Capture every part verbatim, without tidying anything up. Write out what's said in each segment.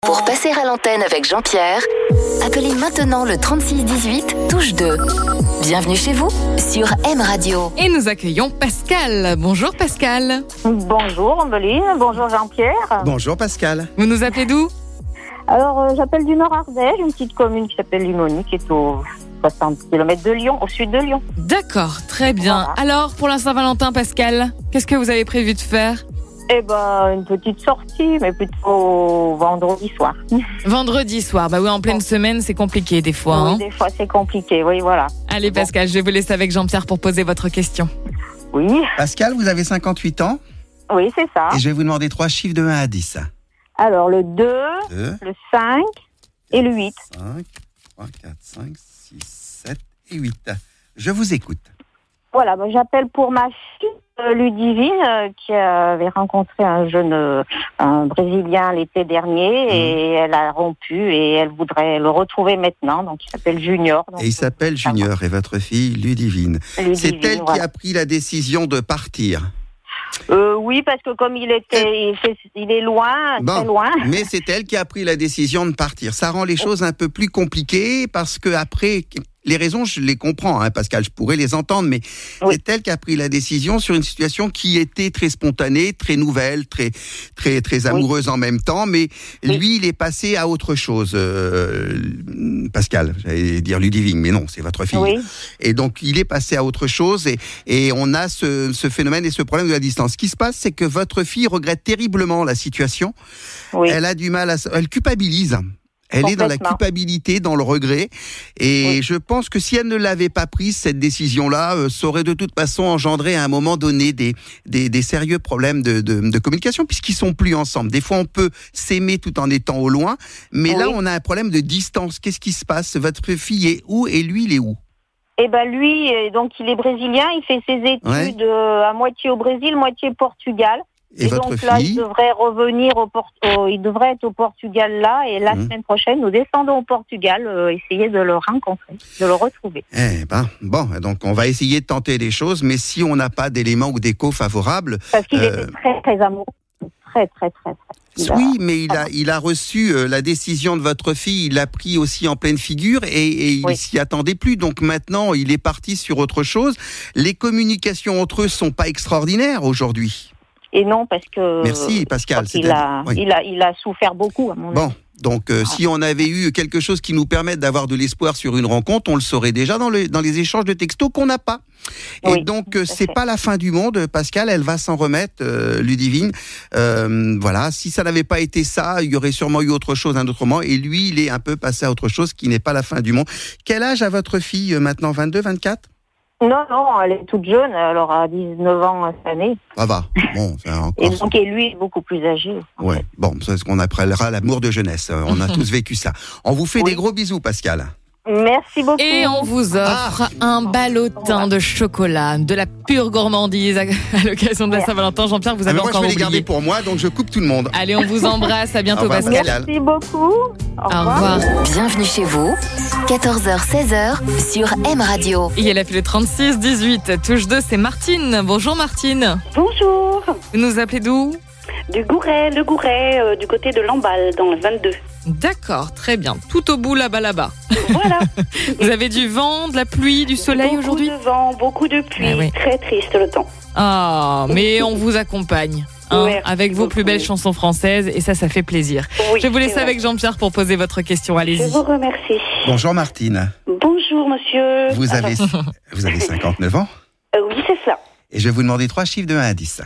Pour passer à l'antenne avec Jean-Pierre, appelez maintenant le trente-six dix-huit, touche deux. Bienvenue chez vous sur M Radio. Et nous accueillons Pascal. Bonjour Pascal. Bonjour Ambeline, bonjour Jean-Pierre. Bonjour Pascal. Vous nous appelez d'où ? Alors euh, j'appelle du Nord-Ardèche, une petite commune qui s'appelle Limony, qui est au soixante kilomètres de Lyon, au sud de Lyon. D'accord, très bien. Voilà. Alors pour la Saint-Valentin Pascal, qu'est-ce que vous avez prévu de faire ? Eh ben, une petite sortie, mais plutôt vendredi soir. Vendredi soir, bah oui, en pleine semaine, c'est compliqué des fois. Oui, Hein. des fois c'est compliqué, oui, voilà. Allez Bon. Pascal, je vous laisse avec Jean-Pierre pour poser votre question. Oui, Pascal, vous avez cinquante-huit ans oui, c'est ça. et je vais vous demander trois chiffres de un à dix. Alors le deux, deux, le cinq et le huit. cinq, trois, quatre, cinq, six, sept et huit. Je vous écoute. Voilà, ben, j'appelle pour ma fille euh, Ludivine, euh, qui avait rencontré un jeune euh, un Brésilien l'été dernier, Mmh. et elle a rompu et elle voudrait le retrouver maintenant, donc il s'appelle Junior. Donc, Et il s'appelle Junior et votre fille Ludivine. Ludivine, C'est elle qui voilà. a pris la décision de partir. Euh, oui, parce que comme il était, il, fait- il est loin, Bon, très loin. mais c'est elle qui a pris la décision de partir. Ça rend les choses un peu plus compliquées parce que après, les raisons, je les comprends, hein, Pascal, je pourrais les entendre, mais Oui. c'est elle qui a pris la décision sur une situation qui était très spontanée, très nouvelle, très très très amoureuse en même temps. Mais Oui. lui, il est passé à autre chose. euh, Pascal, j'allais dire Ludivine, mais non, c'est votre fille. Oui, Et donc, il est passé à autre chose et, et on a ce, ce phénomène et ce problème de la distance. Ce qui se passe, c'est que votre fille regrette terriblement la situation. oui. Elle a du mal à... s- Elle culpabilise. Elle est dans la Complètement. culpabilité, dans le regret. Et Oui. je pense que si elle ne l'avait pas prise, cette décision-là, euh, ça aurait de toute façon engendré à un moment donné des, des, des sérieux problèmes de, de, de communication, puisqu'ils sont plus ensemble. Des fois, on peut s'aimer tout en étant au loin, mais là, Oui. on a un problème de distance. Qu'est-ce qui se passe ? Votre fille est où et lui, il est où ? Et ben lui, euh, donc il est brésilien, il fait ses études Ouais. euh, à moitié au Brésil, moitié au Portugal. Et, votre donc là, il fille devrait revenir au, Port- au- il devrait être au Portugal là, et la Mmh. semaine prochaine, nous descendons au Portugal, euh, essayer de le rencontrer, de le retrouver. Eh ben, bon, donc on va essayer de tenter les choses, mais si on n'a pas d'éléments ou d'échos favorables, Parce qu'il Euh, était très très amoureux, très très très. très. Il a- oui, mais il a, il a reçu euh, la décision de votre fille, il l'a pris aussi en pleine figure et, et il Oui. s'y attendait plus. Donc maintenant, il est parti sur autre chose. Les communications entre eux sont pas extraordinaires aujourd'hui. Et non, parce que Merci, Pascal, il c'est-à-dire- a, oui. il a, il a souffert beaucoup à mon avis. Bon, donc euh, si on avait eu quelque chose qui nous permette d'avoir de l'espoir sur une rencontre, on le saurait déjà dans, le, dans les échanges de textos qu'on n'a pas. Et Oui, donc, euh, tout à c'est fait. pas la fin du monde, Pascal, elle va s'en remettre, euh, Ludivine. Euh, voilà, si ça n'avait pas été ça, il y aurait sûrement eu autre chose un autre moment. Et lui, il est un peu passé à autre chose qui n'est pas la fin du monde. Quel âge a votre fille euh, maintenant ? vingt-deux, vingt-quatre ? Non, non, elle est toute jeune, elle aura dix-neuf ans cette année. Ça va. Bon, c'est Et encore. donc, et lui est beaucoup plus âgé. en Ouais. fait. Bon, c'est ce qu'on appellera l'amour de jeunesse. Euh, On a tous vécu ça. On vous fait Oui. des gros bisous, Pascal. Merci beaucoup. Et on vous offre un ballotin de chocolat, de la pure gourmandise à, à l'occasion de la Merci. Saint-Valentin. Jean-Pierre, vous Ah, avez mais moi, je encore vais les oublié. garder pour moi, donc je coupe tout le monde. Allez, on vous embrasse. À bientôt Au revoir, Pascal. Pascal. Merci beaucoup. Au Au revoir. Bienvenue chez vous, quatorze heures seize heures sur M Radio. Et elle a fait le trente-six dix-huit. Touche deux, c'est Martine. Bonjour Martine. Bonjour, Vous nous appelez d'où ? du Gouret, le Gouret, euh, du côté de Lamballe, dans le vingt-deux. D'accord, très bien. Tout au bout là-bas, là-bas. Voilà. Vous avez du vent, de la pluie, du soleil aujourd'hui ? Beaucoup de vent, beaucoup de pluie, Eh oui. très triste le temps. Ah, mais on vous accompagne. hein, Merci avec vos beaucoup. plus belles chansons françaises et ça, ça fait plaisir. Oui, Je vous laisse c'est vrai. avec Jean-Pierre pour poser votre question. Je Allez-y. vous remercie. Bonjour, Martine. Bonjour monsieur. Vous avez, Alors, vous avez cinquante-neuf ans euh, oui, c'est ça. et je vais vous demander trois chiffres de un à dix.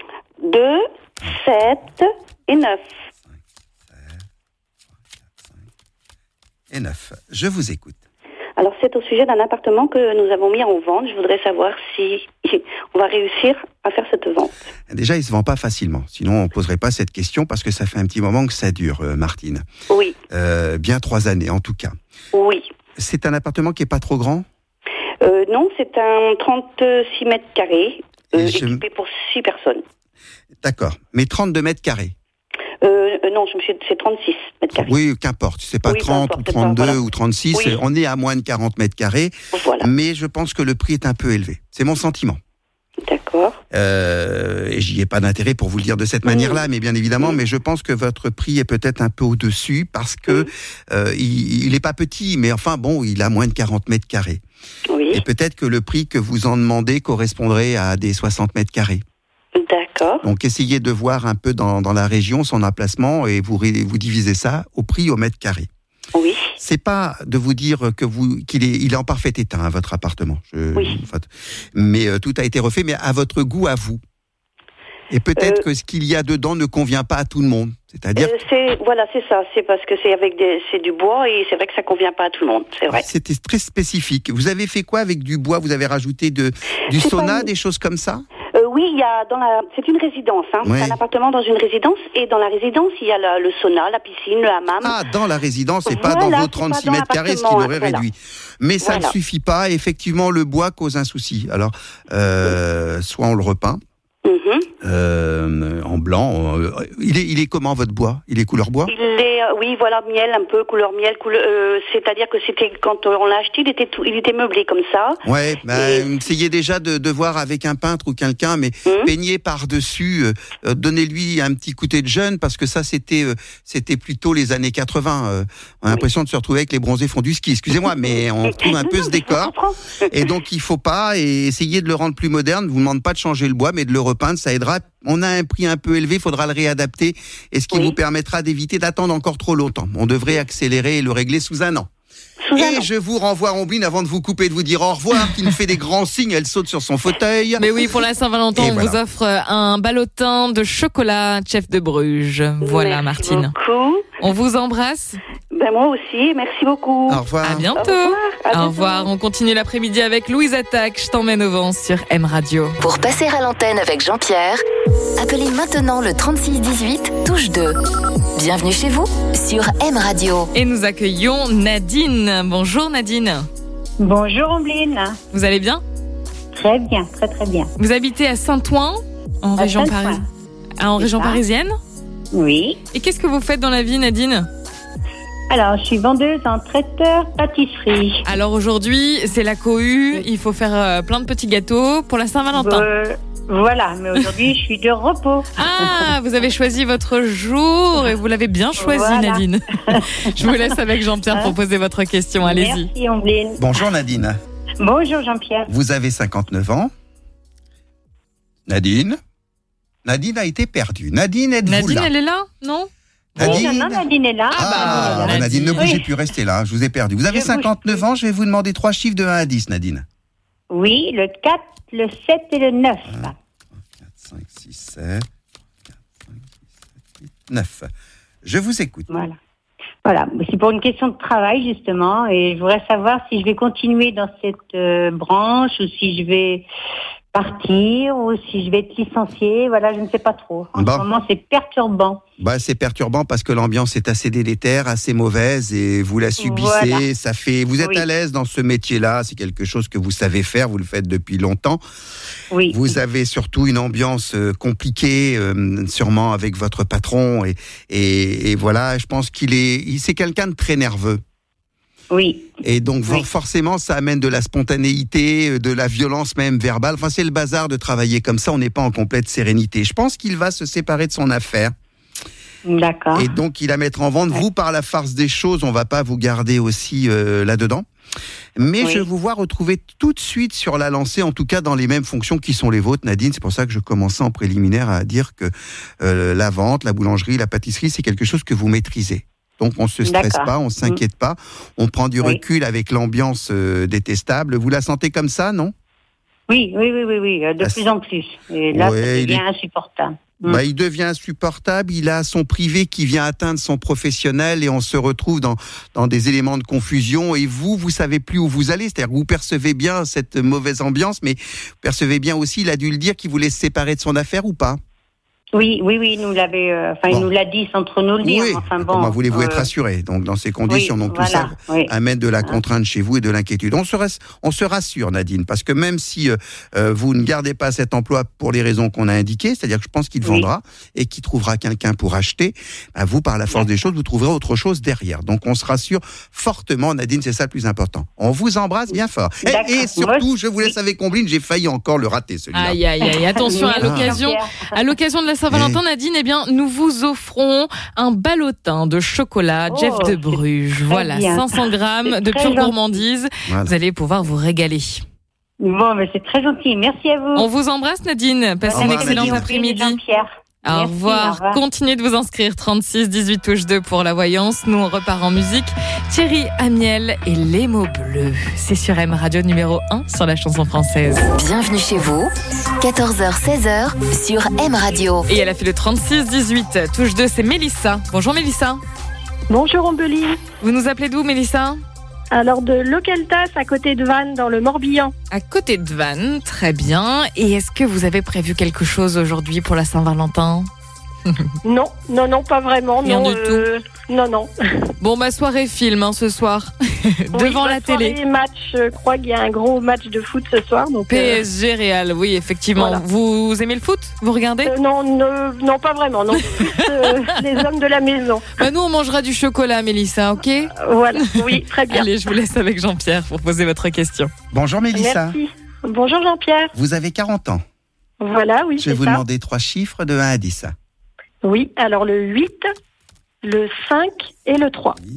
deux, sept et neuf. Et neuf. Je vous écoute. Alors c'est au sujet d'un appartement que nous avons mis en vente. Je voudrais savoir si on va réussir à faire cette vente. Déjà, il se vend pas facilement. Sinon, on poserait pas cette question parce que ça fait un petit moment que ça dure, euh, Martine. Oui, Euh, bien trois années, en tout cas. oui. C'est un appartement qui est pas trop grand. Euh, non, c'est un trente-six mètres carrés, euh, Et je- équipé pour six personnes. D'accord. Mais trente-deux mètres carrés. Euh, euh, non, je me suis, c'est trente-six mètres carrés. Oui, qu'importe. C'est pas Oui, peu trente ou importe, trente-deux voilà. ou trente-six. Oui. On est à moins de quarante mètres carrés. Voilà, Mais je pense que le prix est un peu élevé. C'est mon sentiment. d'accord. Euh, et j'y ai pas d'intérêt pour vous le dire de cette Oui. manière-là, mais bien évidemment, Oui. mais je pense que votre prix est peut-être un peu au-dessus parce que Oui. euh, il, il est pas petit, mais enfin bon, il a moins de quarante mètres carrés. Oui, Et peut-être que le prix que vous en demandez correspondrait à des soixante mètres carrés. d'accord. Donc essayez de voir un peu dans, dans la région son emplacement et vous, ré- vous divisez ça au prix au mètre carré. Oui, C'est pas de vous dire que vous qu'il est il est en parfait état hein, votre appartement. Je- Oui. enfin, mais euh, tout a été refait, mais à votre goût à vous. Et peut-être Euh, que ce qu'il y a dedans ne convient pas à tout le monde. C'est-à-dire Euh, c'est voilà, c'est ça. C'est parce que c'est avec des, c'est du bois et c'est vrai que ça convient pas à tout le monde. C'est vrai. c'était très spécifique. Vous avez fait quoi avec du bois? Vous avez rajouté de, du C'est sauna, pas une- des choses comme ça? Euh, oui, il y a dans la, c'est une résidence. Hein. Ouais. C'est un appartement dans une résidence et dans la résidence il y a la- le sauna, la piscine, le hammam. Ah, dans la résidence et pas Voilà, dans vos c'est pas trente-six dans mètres carrés, ce qui l'appartement, l'aurait voilà. réduit. Mais ça Voilà. ne suffit pas. Effectivement, le bois cause un souci. Alors, euh, soit on le repeint Mhm. euh, en blanc. euh, il est, il est comment votre bois? Il est couleur bois? Il est, euh, oui, voilà, miel, un peu couleur miel, couleur, euh, c'est-à-dire que c'était quand on l'a acheté, il était tout, il était meublé comme ça. Ouais, bah, Et- essayez déjà de, de voir avec un peintre ou quelqu'un, mais Mhm. peignez par-dessus, euh, euh, donnez-lui un petit coup de jeune, parce que ça, c'était euh, c'était plutôt les années quatre-vingts. euh, on a Oui. l'impression de se retrouver avec les bronzés font du ski, excusez-moi, mais on retrouve un Non, peu non, ce mais je décor. comprends. Et donc, il faut pas, et essayer de le rendre plus moderne. Je vous demande pas de changer le bois, mais de le repeindre, ça aidera. On a un prix un peu élevé, il faudra le réadapter, et ce qui Oui. vous permettra d'éviter d'attendre encore trop longtemps. On devrait accélérer et le régler sous un an. Sous un Et an. je vous renvoie à Ombline avant de vous couper et de vous dire au revoir, qui me fait des grands signes, elle saute sur son fauteuil. Mais oui, pour la Saint-Valentin, Et on voilà. vous offre un ballotin de chocolat chef de Bruges. Voilà, Merci Martine. beaucoup. On vous embrasse. Ben moi aussi, merci beaucoup. Au revoir. À Au bientôt. revoir. À Au bientôt. revoir. On continue l'après-midi avec Louise Attaque. Je t'emmène au vent sur M Radio. Pour passer à l'antenne avec Jean-Pierre, appelez maintenant le trente-six dix-huit, touche deux. Bienvenue chez vous sur M Radio. Et nous accueillons Nadine. Bonjour Nadine. Bonjour Ombline. Vous allez bien? Très bien, très très bien. Vous habitez à Saint-Ouen, en À région Saint-Ouen. parisienne. En C'est région ça. parisienne. Oui. Et qu'est-ce que vous faites dans la vie, Nadine? Alors, je suis vendeuse en traiteur pâtisserie. Alors aujourd'hui, c'est la cohue. Il faut faire euh, plein de petits gâteaux pour la Saint-Valentin. Euh, voilà, mais aujourd'hui, je suis de repos. Ah, vous avez choisi votre jour et vous l'avez bien choisi, Voilà. Nadine. Je vous laisse avec Jean-Pierre pour poser votre question. Allez-y. Merci Ombline. Bonjour Nadine. Bonjour Jean-Pierre. Vous avez cinquante-neuf ans. Nadine Nadine a été perdue. Nadine, êtes-vous Nadine, là? elle est là, non? Nadine Non, non, Nadine est là. Ah, bah, bah, Nadine, ne Nadine. bougez Oui. plus, restez là, je vous ai perdu. Vous avez Je bouge cinquante-neuf plus. ans, je vais vous demander trois chiffres de un à dix, Nadine. Oui, le quatre, le sept et le neuf. quatre, cinq, six, sept. quatre, cinq, six, sept, huit, neuf. Je vous écoute. Voilà. Voilà, c'est pour une question de travail justement, et je voudrais savoir si je vais continuer dans cette euh, branche ou si je vais partir ou si je vais être licenciée. Voilà, je ne sais pas trop. En Bon. ce moment, c'est perturbant. Bah, c'est perturbant parce que l'ambiance est assez délétère, assez mauvaise et vous la subissez. Voilà. Ça fait, vous êtes Oui. à l'aise dans ce métier-là. C'est quelque chose que vous savez faire. Vous le faites depuis longtemps. Oui. Vous avez surtout une ambiance euh, compliquée, euh, sûrement avec votre patron et, et, et voilà. Je pense qu'il est, il- c'est quelqu'un de très nerveux. Oui. Et donc Oui. forcément, ça amène de la spontanéité, de la violence même verbale. Enfin, c'est le bazar de travailler comme ça. On n'est pas en complète sérénité. Je pense qu'il va se séparer de son affaire. D'accord. Et donc, il va mettre en vente. Ouais. Vous, par la farce des choses, on va pas vous garder aussi euh, là-dedans. Mais Oui. je vous vois retrouver tout de suite sur la lancée, en tout cas dans les mêmes fonctions qui sont les vôtres, Nadine. C'est pour ça que je commençais en préliminaire à dire que euh, la vente, la boulangerie, la pâtisserie, c'est quelque chose que vous maîtrisez. Donc, on se stresse D'accord. pas, on s'inquiète pas, on prend du Oui. recul avec l'ambiance euh, détestable. Vous la sentez comme ça, non? Oui, oui, oui, oui, oui, euh, de Ah, plus en plus. Et là, Ouais, ça il devient est- insupportable. Mm. Bah, il devient insupportable, il a son privé qui vient atteindre son professionnel et on se retrouve dans, dans des éléments de confusion et vous, vous savez plus où vous allez. C'est-à-dire que vous percevez bien cette mauvaise ambiance, mais vous percevez bien aussi, il a dû le dire, qu'il vous laisse séparer de son affaire ou pas? Oui, oui, oui, il nous l'avait, euh, enfin, bon. il nous l'a dit sans trop nous le dire. Oui. Enfin, bon, Comment voulez-vous euh... être rassuré? Donc, dans ces conditions, oui, donc tout voilà, ça oui. amène de la contrainte chez vous et de l'inquiétude. On se, on se rassure, Nadine, parce que même si euh, vous ne gardez pas cet emploi pour les raisons qu'on a indiquées, c'est-à-dire que je pense qu'il vendra oui. et qu'il trouvera quelqu'un pour acheter, bah, vous, par la force oui. des choses, vous trouverez autre chose derrière. Donc, on se rassure fortement, Nadine, c'est ça le plus important. On vous embrasse bien fort. Et, et surtout, je vous laisse avec Combline, j'ai failli encore le rater, celui-là. Aïe, aïe, aïe, attention, à l'occasion, à l'occasion de la Saint-Valentin, Nadine, eh bien, nous vous offrons un ballotin de chocolat oh, Jeff de Bruges. Voilà, bien. cinq cents grammes de pure gourmandise. Voilà. Vous allez pouvoir vous régaler. Bon, mais c'est très gentil. Merci à vous. On vous embrasse, Nadine. Passez une excellente après-midi. Au Merci, revoir. au revoir. Continuez de vous inscrire. trente-six dix-huit touche deux pour la voyance. Nous, on repart en musique. Thierry Amiel et les mots bleus. C'est sur M Radio numéro un sur la chanson française. Bienvenue chez vous. quatorze heures seize heures sur M Radio. Et elle a fait le trente-six dix-huit touche deux. C'est Mélissa. Bonjour Mélissa. Bonjour Ombeli. Vous nous appelez d'où Mélissa? Alors de Localtas, à côté de Vannes, dans le Morbihan. À côté de Vannes, très bien. Et est-ce que vous avez prévu quelque chose aujourd'hui pour la Saint-Valentin? Non, non, non, pas vraiment. Rien non, du euh, tout. Non, non. Bon, bah soirée film hein, ce soir, devant oui, la télé. Match, je crois qu'il y a un gros match de foot ce soir. Donc, P S G euh... Real, oui, effectivement. Voilà. Vous aimez le foot? Vous regardez? euh, non, non, non, pas vraiment. Non, plus euh, les hommes de la maison. Bah, nous, on mangera du chocolat, Mélissa, ok? euh, Voilà, oui, très bien. Allez, je vous laisse avec Jean-Pierre pour poser votre question. Bonjour Mélissa. Merci. Bonjour Jean-Pierre. Vous avez quarante ans. Voilà, oui, Je c'est vais vous ça. demander trois chiffres de un à dix. Oui, alors le huit, le cinq et le trois. huit,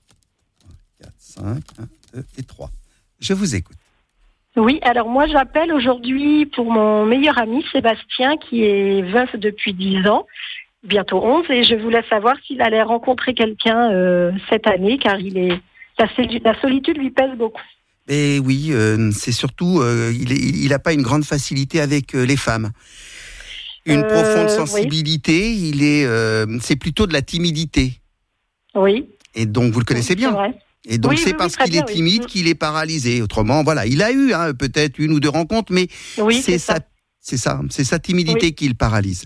quatre, cinq, un, deux et trois. Je vous écoute. Oui, alors moi j'appelle aujourd'hui pour mon meilleur ami Sébastien qui est veuf depuis dix ans, bientôt onze, et je voulais savoir s'il allait rencontrer quelqu'un euh, cette année car il est la, la solitude lui pèse beaucoup. Et oui, euh, c'est surtout, euh, il n'a pas une grande facilité avec euh, les femmes. Une euh, profonde sensibilité, oui. il est, euh, c'est plutôt de la timidité. Oui. Et donc vous le connaissez bien. C'est vrai. Et donc oui, c'est oui, parce oui, qu'il bien, est timide oui. qu'il est paralysé. Autrement, voilà, il a eu hein, peut-être une ou deux rencontres, mais oui, c'est, c'est sa, ça. c'est ça, c'est sa timidité oui. qui le paralyse.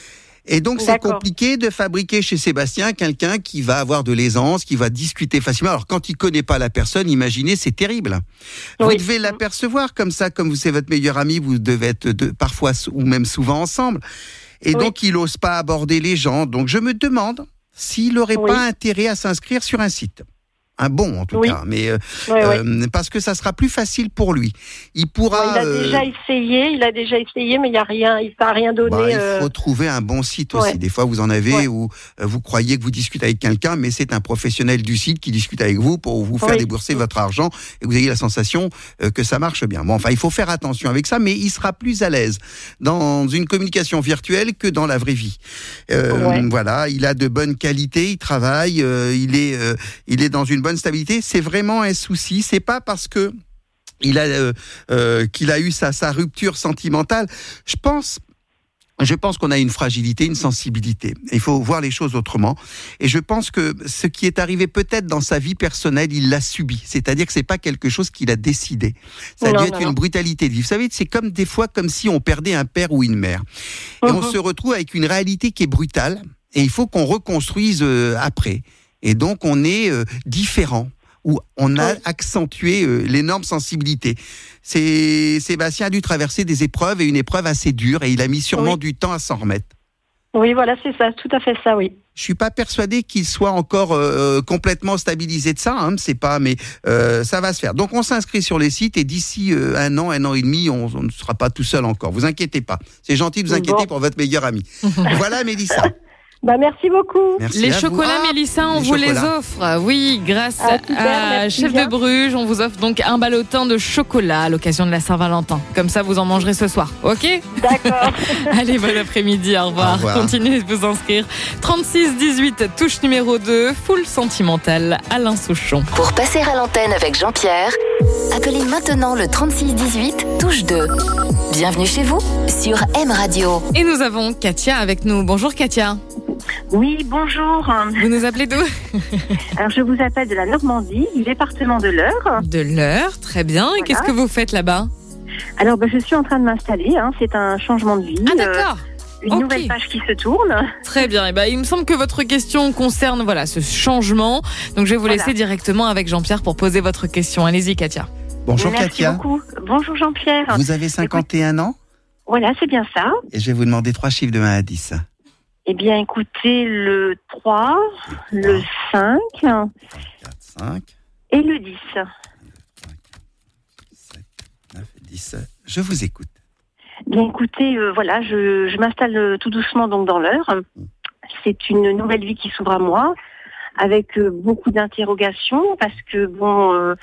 Et donc c'est D'accord. compliqué de fabriquer chez Sébastien quelqu'un qui va avoir de l'aisance, qui va discuter facilement. Alors quand il connaît pas la personne, imaginez, c'est terrible. Oui. Vous devez l'apercevoir comme ça, comme vous c'est votre meilleur ami, vous devez être de, parfois ou même souvent ensemble. Et oui. donc il n'ose pas aborder les gens. Donc je me demande s'il n'aurait oui. pas intérêt à s'inscrire sur un site. Un bon en tout oui. cas, mais euh, oui, euh, oui. parce que ça sera plus facile pour lui. Il pourra. Il a euh... déjà essayé, il a déjà essayé, mais il y a rien, il n'a rien donné. Bah, il faut euh... trouver un bon site aussi. Ouais. Des fois, vous en avez ouais. où euh, vous croyez que vous discutez avec quelqu'un, mais c'est un professionnel du site qui discute avec vous pour vous faire oui. débourser votre argent et que vous ayez la sensation euh, que ça marche bien. Bon, enfin, il faut faire attention avec ça, mais il sera plus à l'aise dans une communication virtuelle que dans la vraie vie. Euh, ouais. Voilà, il a de bonnes qualités, il travaille, euh, il est, euh, il est dans une bonne stabilité. C'est vraiment un souci. C'est pas parce que il a euh, euh, qu'il a eu sa, sa rupture sentimentale. Je pense, je pense qu'on a une fragilité, une sensibilité. Il faut voir les choses autrement. Et je pense que ce qui est arrivé peut-être dans sa vie personnelle, il l'a subi. C'est-à-dire que c'est pas quelque chose qu'il a décidé. Ça a non, dû être non, une non. brutalité de vie. Vous savez, c'est comme des fois comme si on perdait un père ou une mère. Et uh-huh. on se retrouve avec une réalité qui est brutale. Et il faut qu'on reconstruise euh, après. Et donc on est euh, différent. Où on a oui. accentué euh, l'énorme sensibilité. C'est, Sébastien a dû traverser des épreuves et une épreuve assez dure et il a mis sûrement oui. du temps à s'en remettre. Oui, voilà, c'est ça, tout à fait ça, oui. Je suis pas persuadé qu'il soit encore euh, complètement stabilisé de ça, hein, c'est pas, mais euh, ça va se faire. Donc on s'inscrit sur les sites et d'ici euh, un an, un an et demi, on, on ne sera pas tout seul encore. Vous inquiétez pas. C'est gentil de vous inquiéter bon. pour votre meilleur ami. Voilà, Mélissa. Bah, merci beaucoup. Merci les chocolats, ah, Mélissa, on vous chocolats. les offre. Oui, grâce ah, super, à Chef bien. de Bruges, on vous offre donc un ballotin de chocolat à l'occasion de la Saint-Valentin. Comme ça, vous en mangerez ce soir. Ok ? D'accord. Allez, bon après-midi, au revoir. Au revoir. Continuez de vous inscrire. trente-six dix-huit, touche numéro deux, full sentimental, Alain Souchon. Pour passer à l'antenne avec Jean-Pierre, appelez maintenant le trente-six dix-huit, touche deux. Bienvenue chez vous sur M Radio. Et nous avons Katia avec nous. Bonjour Katia. Oui, bonjour. Vous nous appelez d'où ? Alors, je vous appelle de la Normandie, du département de l'Eure. De l'Eure, très bien. Voilà. Et qu'est-ce que vous faites là-bas ? Alors, ben, je suis en train de m'installer. Hein. C'est un changement de vie. Ah, d'accord. Euh, une okay. nouvelle page qui se tourne. Très bien. Et ben, il me semble que votre question concerne voilà, ce changement. Donc, je vais vous voilà. laisser directement avec Jean-Pierre pour poser votre question. Allez-y, Katia. Bonjour, Merci Katia. Merci beaucoup. Bonjour, Jean-Pierre. Vous avez cinquante et un ans ? Voilà, c'est bien ça. Et je vais vous demander trois chiffres de un à dix. Eh bien, écoutez, le trois, le cinq, quatre, cinq et le dix. sept, neuf, dix. Je vous écoute. Bien, écoutez, euh, voilà, je, je m'installe tout doucement donc dans l'heure. C'est une nouvelle vie qui s'ouvre à moi, avec euh, beaucoup d'interrogations, parce que, bon... Euh,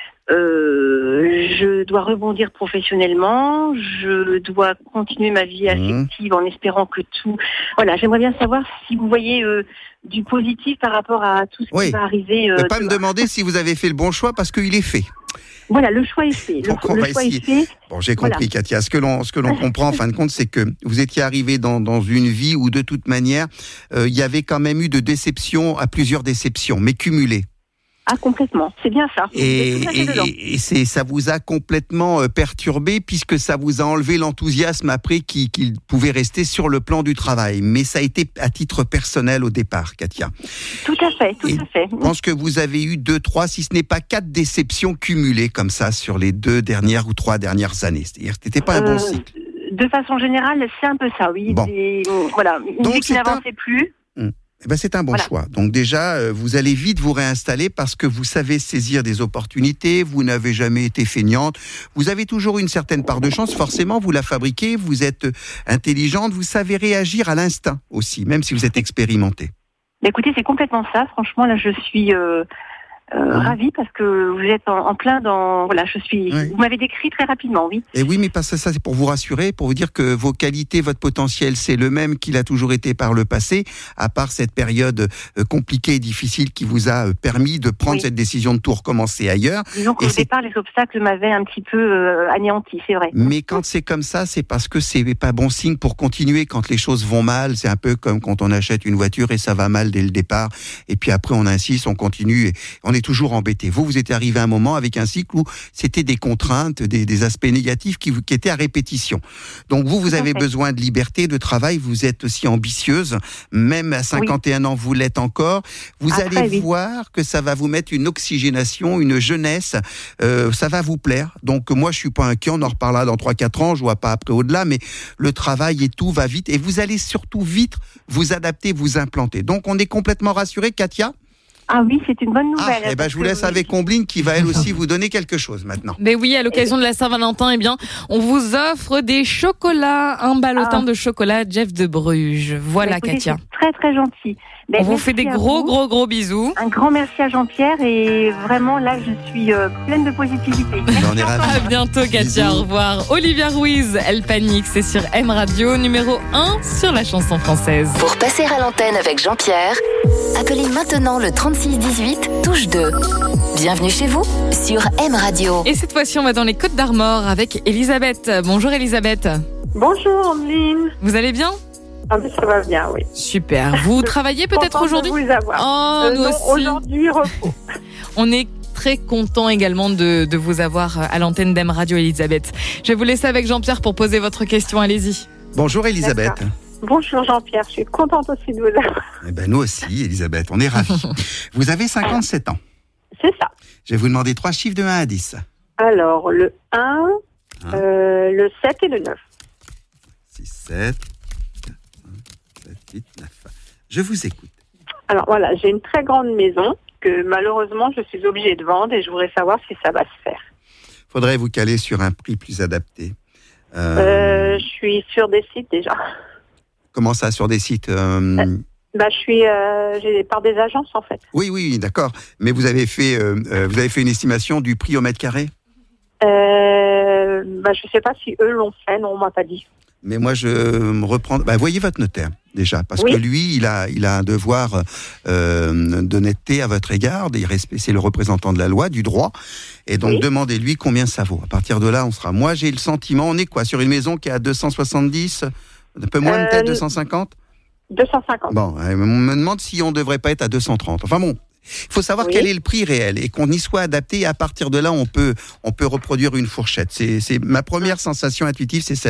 Euh, je dois rebondir professionnellement, je dois continuer ma vie affective mmh. en espérant que tout... Voilà, j'aimerais bien savoir si vous voyez euh, du positif par rapport à tout ce oui. qui va arriver. Euh, ne pas demain. me demander si vous avez fait le bon choix parce qu'il est fait. Voilà, le choix est fait. Le, Donc on le va choix essayer. est fait. Bon, j'ai compris, voilà. Katia. Ce que l'on, ce que l'on comprend, en fin de compte, c'est que vous étiez arrivé dans, dans une vie où, de toute manière, euh, il y avait quand même eu de déceptions à plusieurs déceptions, mais cumulées. Ah, complètement, c'est bien ça. Et, et, et c'est, ça vous a complètement euh, perturbé puisque ça vous a enlevé l'enthousiasme après qu'il, qu'il pouvait rester sur le plan du travail. Mais ça a été à titre personnel au départ, Katia. Tout à fait, tout et à fait. Je pense que vous avez eu deux, trois, si ce n'est pas quatre déceptions cumulées comme ça sur les deux dernières ou trois dernières années. C'est-à-dire que c'était pas un euh, bon cycle. De façon générale, c'est un peu ça, oui. Bon. Des, voilà, une Donc, vie qui n'avançait un... plus. Hum. Eh ben, c'est un bon voilà. choix. Donc déjà, euh, vous allez vite vous réinstaller parce que vous savez saisir des opportunités, vous n'avez jamais été feignante, vous avez toujours une certaine part de chance, forcément, vous la fabriquez, vous êtes intelligente, vous savez réagir à l'instinct aussi, même si vous êtes expérimentée. Écoutez, c'est complètement ça. Franchement, là, je suis... Euh... Euh, mmh. Ravie parce que vous êtes en, en plein dans... Voilà, je suis... Oui. Vous m'avez décrit très rapidement, oui. Et oui, mais parce que ça, c'est pour vous rassurer, pour vous dire que vos qualités, votre potentiel, c'est le même qu'il a toujours été par le passé, à part cette période euh, compliquée et difficile qui vous a euh, permis de prendre oui. cette décision de tout recommencer ailleurs. Disons qu'au départ, les obstacles m'avaient un petit peu euh, anéanti, c'est vrai. Mais quand c'est comme ça, c'est parce que c'est pas bon signe pour continuer. Quand les choses vont mal, c'est un peu comme quand on achète une voiture et ça va mal dès le départ. Et puis après, on insiste, on continue et on est toujours embêté. Vous, vous êtes arrivé à un moment avec un cycle où c'était des contraintes, des, des aspects négatifs qui, qui étaient à répétition. Donc vous, vous avez okay. besoin de liberté, de travail, vous êtes aussi ambitieuse, même à cinquante et un oui. ans, vous l'êtes encore. Vous Après, allez oui. voir que ça va vous mettre une oxygénation, une jeunesse, euh, ça va vous plaire. Donc moi, je suis pas inquiet, on en reparlera dans trois quatre ans, je vois pas après au-delà, mais le travail et tout va vite et vous allez surtout vite vous adapter, vous implanter. Donc on est complètement rassuré, Katia ? Ah oui, c'est une bonne nouvelle. Ah, eh ben, je vous laisse oui. avec Combline qui va elle aussi vous donner quelque chose maintenant. Mais oui, à l'occasion de la Saint-Valentin, eh bien, on vous offre des chocolats, un ballotin ah. de chocolat Jeff de Bruges. Voilà, écoutez, Katia. C'est très très gentil. Ben, on vous fait des gros vous. gros gros bisous. Un grand merci à Jean-Pierre et vraiment là je suis euh, pleine de positivité. J'en ai ravi. À bientôt Katia, bisous. Au revoir. Olivia Ruiz, Elle panique, c'est sur M Radio, numéro un sur la chanson française. Pour passer à l'antenne avec Jean-Pierre, appelez maintenant le trente-six dix-huit, touche deux. Bienvenue chez vous sur M Radio. Et cette fois-ci on va dans les Côtes d'Armor avec Elisabeth. Bonjour Elisabeth. Bonjour Andeline. Vous allez bien ? Ah, mais ça va bien, oui. Super. Vous travaillez peut-être aujourd'hui ? De vous avoir. Oh, euh, nous non, aussi. Aujourd'hui, repos. On est très content également de, de vous avoir à l'antenne d'M Radio, Elisabeth. Je vais vous laisser avec Jean-Pierre pour poser votre question. Allez-y. Bonjour Elisabeth. D'accord. Bonjour Jean-Pierre, je suis contente aussi de vous avoir. Eh ben nous aussi, Elisabeth, on est ravis. Vous avez cinquante-sept ans. C'est ça. Je vais vous demander trois chiffres de un à dix. Alors, le un, hein euh, le sept et le neuf. six, sept, sept, huit, neuf. Je vous écoute. Alors voilà, j'ai une très grande maison que malheureusement je suis obligée de vendre et je voudrais savoir si ça va se faire. Faudrait vous caler sur un prix plus adapté. Euh... Euh, je suis sur des sites déjà. Comment ça, sur des sites euh... Euh, bah, je suis, euh, j'ai par des agences en fait. Oui, oui, d'accord. Mais vous avez fait, euh, euh, vous avez fait une estimation du prix au mètre carré ? euh, bah, je sais pas si eux l'ont fait, non, on m'a pas dit. Mais moi, je me reprends. Bah, voyez votre notaire déjà, parce oui. que lui, il a, il a un devoir euh, d'honnêteté à votre égard. C'est le représentant de la loi, du droit, et donc oui. demandez-lui combien ça vaut. À partir de là, on sera. Moi, j'ai le sentiment, on est quoi sur une maison qui est à deux cent soixante-dix, un peu moins, euh, peut-être deux cent cinquante. deux cent cinquante. Bon, on me demande si on ne devrait pas être à deux cent trente. Enfin bon. Il faut savoir oui. quel est le prix réel et qu'on y soit adapté. Et à partir de là, on peut, on peut reproduire une fourchette. C'est, c'est ma première sensation intuitive, c'est celle-là.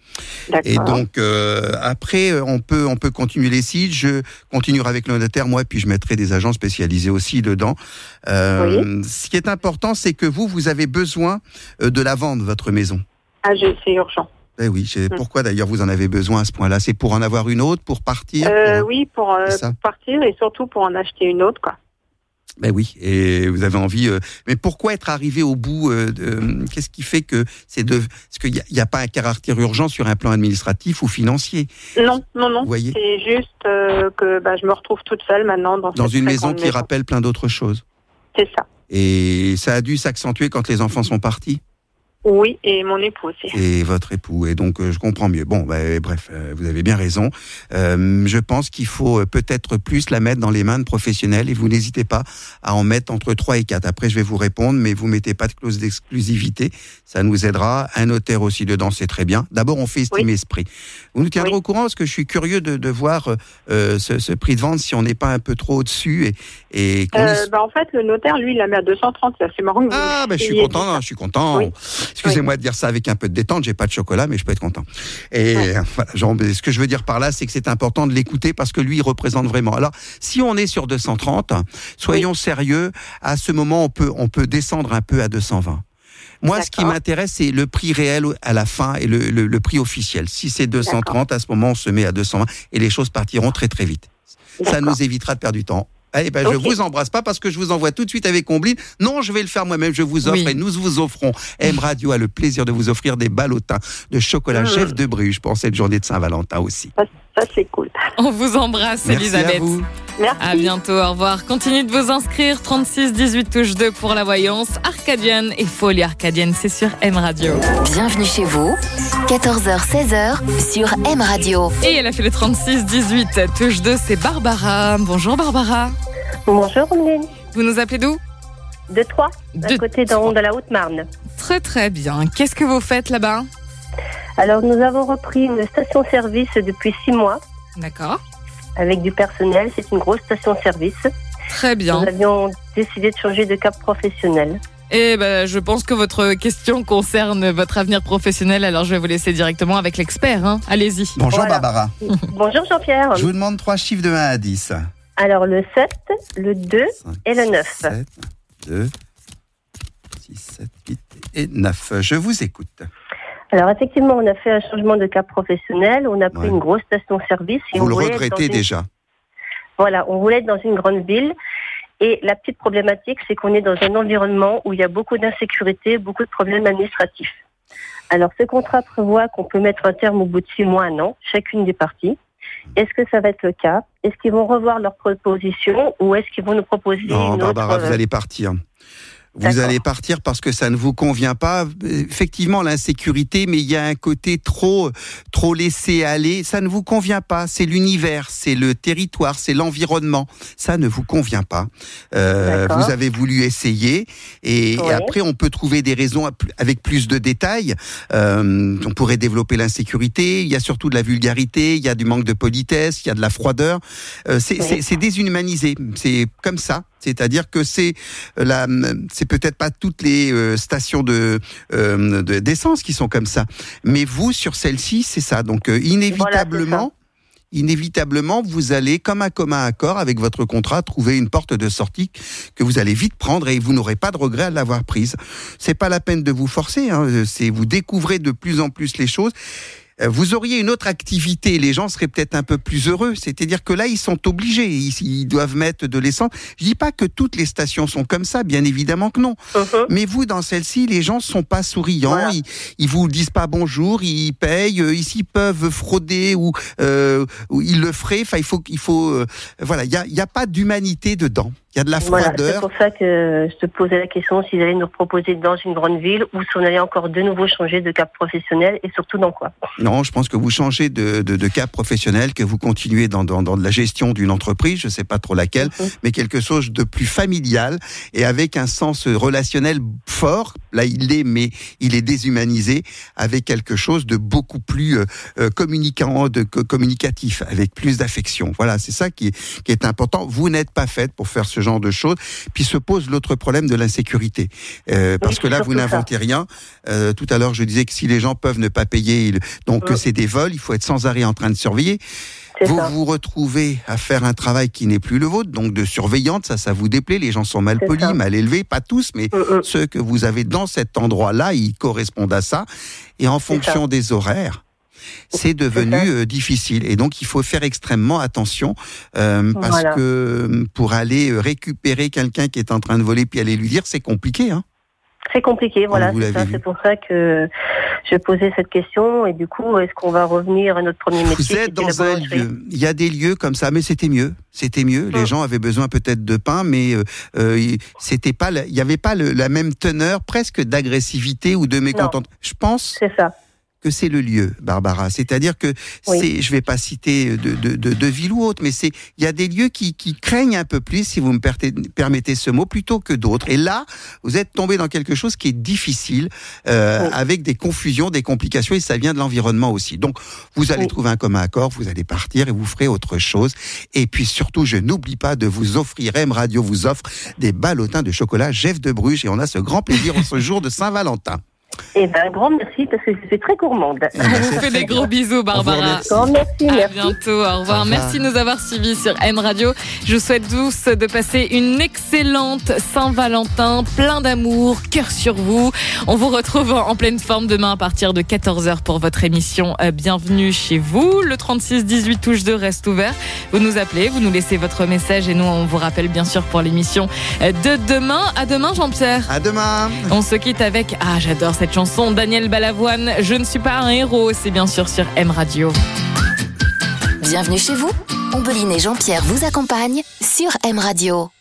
D'accord. Et donc euh, après, on peut on peut continuer les sites. Je continuerai avec le notaire, moi, puis je mettrai des agents spécialisés aussi dedans. Euh, Oui. Ce qui est important, c'est que vous, vous avez besoin euh, de la vendre, votre maison. Ah, je, c'est urgent. Eh oui, c'est pourquoi d'ailleurs vous en avez besoin à ce point-là? C'est pour en avoir une autre, pour partir Euh, pour... oui, pour euh, C'est ça. partir et surtout pour en acheter une autre, quoi. Ben oui, et vous avez envie. Euh... Mais pourquoi être arrivé au bout euh, de... Qu'est-ce qui fait que c'est de... Parce qu'il n'y a, il y a pas un caractère urgent sur un plan administratif ou financier. Non, non, non. Vous voyez, c'est juste euh, que bah, je me retrouve toute seule maintenant dans, dans cette une très maison grande qui maison. rappelle plein d'autres choses. C'est ça. Et ça a dû s'accentuer quand les enfants sont partis. Oui, et mon époux aussi. Et votre époux. Et donc, euh, je comprends mieux. Bon, bah, bref, euh, vous avez bien raison. Euh, je pense qu'il faut euh, peut-être plus la mettre dans les mains de professionnels et vous n'hésitez pas à en mettre entre trois et quatre. Après, je vais vous répondre, mais vous mettez pas de clause d'exclusivité. Ça nous aidera. Un notaire aussi dedans, c'est très bien. D'abord, on fait estimer Oui. ce prix. Vous nous tiendrez Oui. au courant parce que je suis curieux de, de voir euh, ce, ce prix de vente si on n'est pas un peu trop au-dessus et, et qu'on Euh, est- bah, en fait, le notaire, lui, il la met à deux cent trente. C'est assez marrant que vous Ah, ben, je suis ayez content, dit ça. non, je suis content. Oui. Excusez-moi de dire ça avec un peu de détente, j'ai pas de chocolat, mais je peux être content. Et Ouais. voilà, genre, ce que je veux dire par là, c'est que c'est important de l'écouter parce que lui, il représente vraiment. Alors, si on est sur deux cent trente, soyons sérieux, à ce moment, on peut, on peut descendre un peu à deux cent vingt. Moi, ce qui D'accord. m'intéresse, c'est le prix réel à la fin et le, le, le prix officiel. Si c'est deux cent trente, à ce moment, on se met à deux cent vingt et les choses partiront très, très vite. Ça D'accord. nous évitera de perdre du temps. Eh ben, je Ok. vous embrasse pas parce que je vous envoie tout de suite avec Combline. Non, je vais le faire moi-même. Je vous offre Oui. et nous vous offrons. M Radio a le plaisir de vous offrir des ballotins de chocolat Mmh. Jeff de Bruges pour cette journée de Saint-Valentin aussi. Ça, ça, c'est cool. On vous embrasse, Merci Elisabeth. à vous. Merci. À bientôt, au revoir. Continuez de vous inscrire, trente-six dix-huit touche deux pour la voyance arcadienne et folie arcadienne, c'est sur M Radio. Bienvenue chez vous, quatorze heures seize heures sur M Radio. Et elle a fait le trente-six dix-huit touche deux, c'est Barbara. Bonjour Barbara. Bonjour, Omeline. Vous nous appelez d'où? De Troyes, à De côté Troyes. de, de la Haute-Marne. Très très bien. Qu'est-ce que vous faites là-bas? Alors, nous avons repris une station-service depuis six mois D'accord. avec du personnel. C'est une grosse station-service. Très bien. Nous avions décidé de changer de cap professionnel. Et ben, je pense que votre question concerne votre avenir professionnel, alors je vais vous laisser directement avec l'expert. Hein. Allez-y. Bonjour Voilà. Barbara. Bonjour, Jean-Pierre. Je vous demande trois chiffres de un à dix. Alors, le sept, le deux cinq, et le neuf. sept, deux, six, sept, huit et neuf. Je vous écoute. Alors, effectivement, on a fait un changement de cap professionnel. On a pris Ouais. une grosse station-service. et Vous on le voulait être dans regrettez une- déjà. Voilà, on voulait être dans une grande ville. Et la petite problématique, c'est qu'on est dans un environnement où il y a beaucoup d'insécurité, beaucoup de problèmes administratifs. Alors, ce contrat prévoit qu'on peut mettre un terme au bout de six mois, un an, chacune des parties. Est-ce que ça va être le cas? Est-ce qu'ils vont revoir leurs propositions ou est-ce qu'ils vont nous proposer Non, une Barbara, autre... vous allez partir. Vous D'accord. allez partir parce que ça ne vous convient pas. Effectivement, l'insécurité, mais il y a un côté trop, trop laissé aller. Ça ne vous convient pas. C'est l'univers, c'est le territoire, c'est l'environnement. Ça ne vous convient pas. Euh, D'accord. vous avez voulu essayer et, et Oui. après on peut trouver des raisons à plus- avec plus de détails. Euh, on pourrait développer l'insécurité. Il y a surtout de la vulgarité. Il y a du manque de politesse. Il y a de la froideur. Euh, c'est, Oui. c'est, c'est déshumanisé. C'est comme ça. C'est-à-dire que c'est la, c'est peut-être pas toutes les euh, stations de, euh, de d'essence qui sont comme ça, mais vous sur celle-ci, c'est ça. Donc euh, inévitablement, inévitablement, vous allez, comme un commun accord avec votre contrat, trouver une porte de sortie que vous allez vite prendre et vous n'aurez pas de regret à l'avoir prise. C'est pas la peine de vous forcer. Hein, c'est vous découvrez de plus en plus les choses. Vous auriez une autre activité, les gens seraient peut-être un peu plus heureux. C'est-à-dire que là, ils sont obligés, ils, ils doivent mettre de l'essence. Je dis pas que toutes les stations sont comme ça, bien évidemment que non. Mhm. Mais vous, dans celle-ci, les gens sont pas souriants, Voilà. ils, ils vous disent pas bonjour, ils payent, euh, ici peuvent frauder ou, euh, ou ils le feraient. Enfin, il faut, il faut, euh, voilà, il y a, il y a pas d'humanité dedans. Il y a de la Voilà, c'est froideur. pour ça que je te posais la question s'ils allaient nous proposer dans une grande ville ou si on allait encore de nouveau changer de cap professionnel et surtout dans quoi. Non, je pense que vous changez de, de, de cap professionnel, que vous continuez dans, dans, dans de la gestion d'une entreprise, je ne sais pas trop laquelle, Mhm. mais quelque chose de plus familial et avec un sens relationnel fort, là il l'est, mais il est déshumanisé avec quelque chose de beaucoup plus euh, communicant, de co- communicatif, avec plus d'affection. Voilà, c'est ça qui est, qui est important. Vous n'êtes pas faite pour faire ce genre de choses. Puis se pose l'autre problème de l'insécurité. Euh, parce oui, que là, vous n'inventez ça. rien. Euh, tout à l'heure, je disais que si les gens peuvent ne pas payer, donc que mmh. c'est des vols, il faut être sans arrêt en train de surveiller. C'est vous ça. vous retrouvez à faire un travail qui n'est plus le vôtre, donc de surveillante, ça, ça vous déplaît. Les gens sont mal c'est polis, ça. mal élevés, pas tous, mais mmh. ceux que vous avez dans cet endroit-là, ils correspondent à ça. Et en fonction des horaires, c'est devenu c'est euh, difficile. Et donc, il faut faire extrêmement attention euh, parce voilà. que pour aller récupérer quelqu'un qui est en train de voler puis aller lui dire, c'est compliqué, hein. Très compliqué, voilà, c'est, ça, c'est pour ça que je posais cette question. Et du coup, est-ce qu'on va revenir à notre premier métier? Vous êtes dans un lieu, il y a des lieux comme ça, mais c'était mieux. C'était mieux. Mmh. Les gens avaient besoin peut-être de pain, mais euh, c'était pas, il n'y avait pas le, la même teneur, presque d'agressivité ou de mécontentement. Je pense. C'est ça. Que c'est le lieu, Barbara. C'est-à-dire que oui. c'est, je vais pas citer de, de, de, de ville ou autre, mais c'est, il y a des lieux qui, qui craignent un peu plus, si vous me permettez ce mot, plutôt que d'autres. Et là, vous êtes tombé dans quelque chose qui est difficile, euh, oui. avec des confusions, des complications, et ça vient de l'environnement aussi. Donc, vous allez oui. trouver un commun accord, vous allez partir et vous ferez autre chose. Et puis surtout, je n'oublie pas de vous offrir, M Radio vous offre des ballotins de chocolat Jeff de Bruges, et on a ce grand plaisir en ce jour de Saint-Valentin. Eh ben, un grand merci parce que je suis très gourmande. On vous fait des gros bisous, Barbara. Grand merci, merci. À bientôt, au revoir. au revoir. Merci de nous avoir suivis sur M Radio. Je vous souhaite tous de passer une excellente Saint-Valentin, plein d'amour, cœur sur vous. On vous retrouve en pleine forme demain à partir de quatorze heures pour votre émission Bienvenue chez vous. Le trente-six dix-huit touche deux reste ouvert. Vous nous appelez, vous nous laissez votre message et nous, on vous rappelle bien sûr pour l'émission de demain. À demain, Jean-Pierre. À demain. On se quitte avec, ah, j'adore cette chanson, Daniel Balavoine, Je ne suis pas un héros, c'est bien sûr sur M Radio. Bienvenue chez vous, Ombeline et Jean-Pierre vous accompagnent sur M Radio.